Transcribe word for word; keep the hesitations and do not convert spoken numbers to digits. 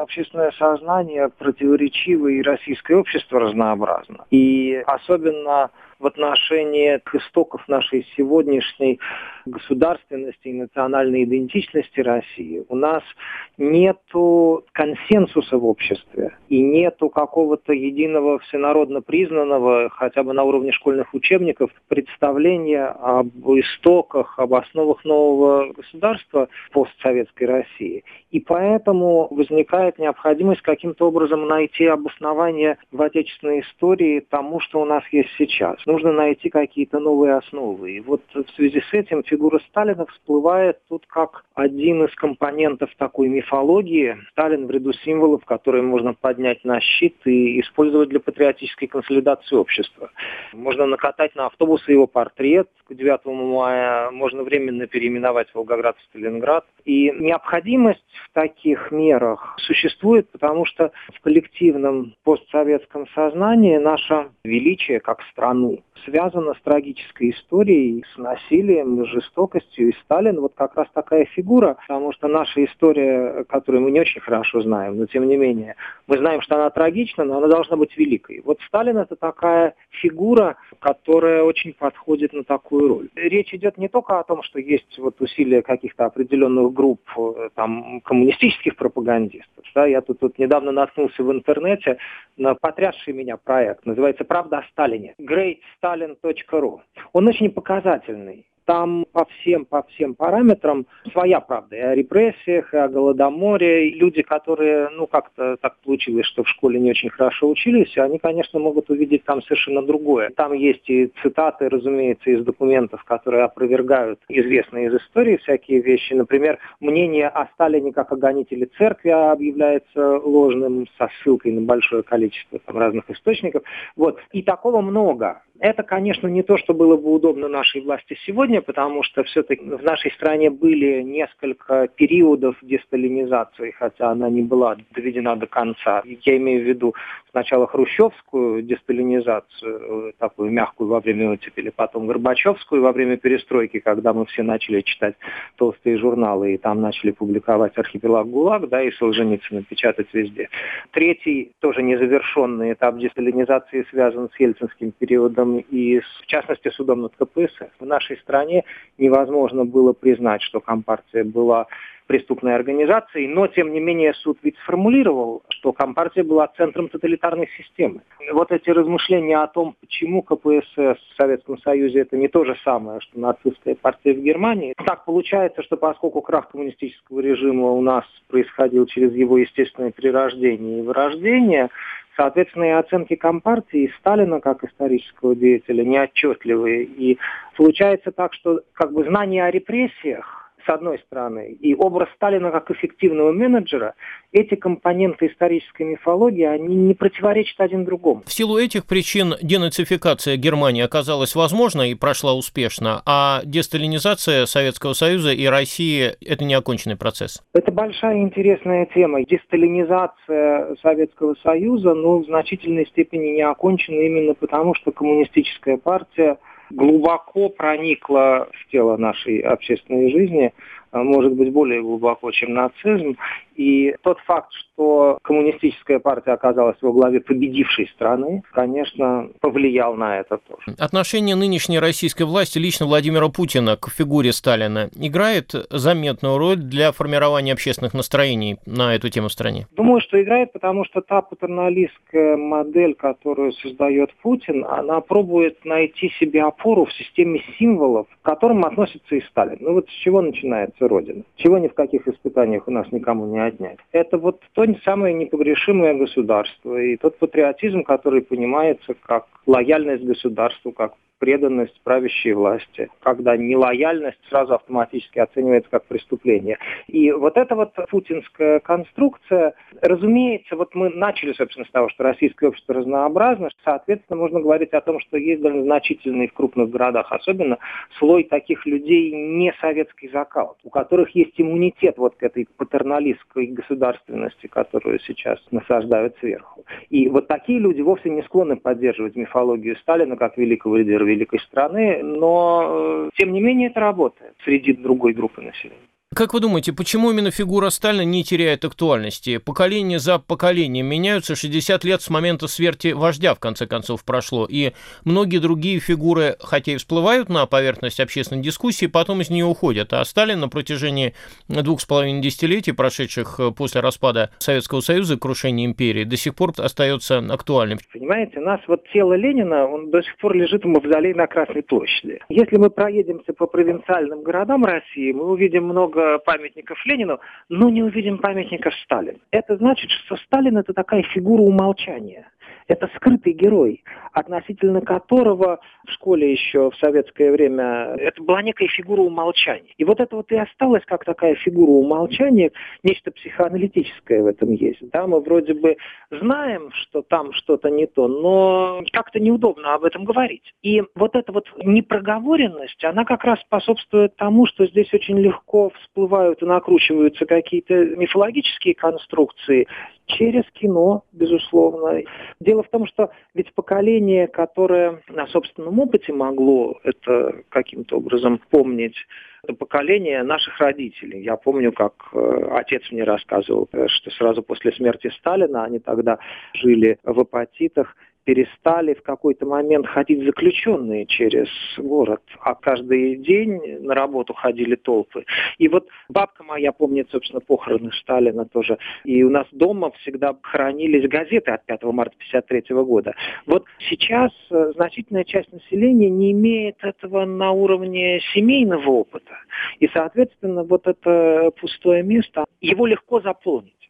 общественное сознание противоречиво и российское общество разнообразно. И особенно в отношении к истоков нашей сегодняшней государственности и национальной идентичности России у нас нету консенсуса в обществе и нету какого-то единого всенародно признанного, хотя бы на уровне школьных учебников, представления об истоках, об основах нового государства постсоветской России. И поэтому возникает необходимость каким-то образом найти обоснование в отечественной истории тому, что у нас есть сейчас. Нужно найти какие-то новые основы. И вот в связи с этим фигура Сталина всплывает тут как один из компонентов такой мифологии. Сталин в ряду символов, которые можно поднять на щит и использовать для патриотической консолидации общества. Можно накатать на автобусы его портрет к девятому мая, можно временно переименовать Волгоград в Сталинград. И необходимость в таких мерах существует, потому что в коллективном постсоветском сознании наше величие как страны связано с трагической историей, с насилием, с жестокостью. И Сталин вот как раз такая фигура, потому что наша история, которую мы не очень хорошо знаем, но тем не менее, мы знаем, что она трагична, но она должна быть великой. Вот Сталин — это такая фигура, которая очень подходит на такую роль. Речь идет не только о том, что есть вот усилия каких-то определенных групп, там, коммунистических пропагандистов. Да, я тут, тут недавно наткнулся в интернете на потрясший меня проект, называется «Правда о Сталине», грейт сталин точка ру. Он очень показательный. Там по всем, по всем параметрам своя правда. И о репрессиях, и о Голодоморе. И люди, которые, ну, как-то так получилось, что в школе не очень хорошо учились, они, конечно, могут увидеть там совершенно другое. Там есть и цитаты, разумеется, из документов, которые опровергают известные из истории всякие вещи. Например, мнение о Сталине как о гонителе церкви объявляется ложным, со ссылкой на большое количество там разных источников. Вот. И такого много. Это, конечно, не то, что было бы удобно нашей власти сегодня, потому что все-таки в нашей стране были несколько периодов десталинизации, хотя она не была доведена до конца. Я имею в виду сначала хрущевскую десталинизацию, такую мягкую во время оттепели, потом горбачевскую во время перестройки, когда мы все начали читать толстые журналы и там начали публиковать «Архипелаг ГУЛАГ», да, и Солженицына печатать везде. Третий, тоже незавершенный этап десталинизации связан с ельцинским периодом и, в частности, судом над ка пэ эс эс. В нашей стране невозможно было признать, что Компартия была преступной организацией, но, тем не менее, суд ведь сформулировал, что Компартия была центром тоталитарной системы. Вот эти размышления о том, почему ка пэ эс эс в Советском Союзе это не то же самое, что нацистская партия в Германии. Так получается, что поскольку крах коммунистического режима у нас происходил через его естественное перерождение и вырождение, соответственно, и оценки Компартии и Сталина как исторического деятеля неотчетливые. И получается так, что как бы знание о репрессиях, с одной стороны, и образ Сталина как эффективного менеджера, эти компоненты исторической мифологии, они не противоречат один другому. В силу этих причин денацификация Германии оказалась возможна и прошла успешно, а десталинизация Советского Союза и России – это не оконченный процесс. Это большая интересная тема. Десталинизация Советского Союза, ну, в значительной степени не окончена именно потому, что коммунистическая партия глубоко проникла в тело нашей общественной жизни, может быть, более глубоко, чем нацизм. И тот факт, что коммунистическая партия оказалась во главе победившей страны, конечно, повлиял на это тоже. Отношение нынешней российской власти лично Владимира Путина к фигуре Сталина играет заметную роль для формирования общественных настроений на эту тему в стране? Думаю, что играет, потому что та патерналистская модель, которую создает Путин, она пробует найти себе опору в системе символов, к которым относится и Сталин. Ну вот с чего начинается Родина? Чего ни в каких испытаниях у нас никому не отнять. Это вот то самое непогрешимое государство и тот патриотизм, который понимается как лояльность государству, как преданность правящей власти, когда нелояльность сразу автоматически оценивается как преступление. И вот эта вот путинская конструкция, разумеется, вот мы начали, собственно, с того, что российское общество разнообразно, соответственно, можно говорить о том, что есть довольно значительный в крупных городах, особенно слой таких людей не советской закалки, у которых есть иммунитет вот к этой патерналистской государственности, которую сейчас насаждают сверху. И вот такие люди вовсе не склонны поддерживать мифологию Сталина как великого лидера великой страны, но, тем не менее, это работает среди другой группы населения. Как вы думаете, почему именно фигура Сталина не теряет актуальности? Поколение за поколением меняются, шестьдесят лет с момента смерти вождя, в конце концов, прошло, и многие другие фигуры, хотя и всплывают на поверхность общественной дискуссии, потом из нее уходят. А Сталин на протяжении двух с половиной десятилетий, прошедших после распада Советского Союза и крушения империи, до сих пор остается актуальным. Понимаете, у нас вот тело Ленина, он до сих пор лежит в мавзолее на Красной площади. Если мы проедемся по провинциальным городам России, мы увидим много памятников Ленину, но не увидим памятников Сталину. Это значит, что Сталин — это такая фигура умолчания. Это скрытый герой, относительно которого в школе еще в советское время это была некая фигура умолчания. И вот это вот и осталось как такая фигура умолчания, нечто психоаналитическое в этом есть. Да, мы вроде бы знаем, что там что-то не то, но как-то неудобно об этом говорить. И вот эта вот непроговоренность, она как раз способствует тому, что здесь очень легко всплывают и накручиваются какие-то мифологические конструкции, через кино, безусловно. Дело в том, что ведь поколение, которое на собственном опыте могло это каким-то образом помнить, это поколение наших родителей. Я помню, как э, отец мне рассказывал, что сразу после смерти Сталина, они тогда жили в апатитах, перестали в какой-то момент ходить заключенные через город, а каждый день на работу ходили толпы. И вот бабка моя помнит, собственно, похороны Сталина тоже. И у нас дома всегда хранились газеты от пятого марта тысяча девятьсот пятьдесят третьего года. Вот сейчас значительная часть населения не имеет этого на уровне семейного опыта. И, соответственно, вот это пустое место, его легко заполнить.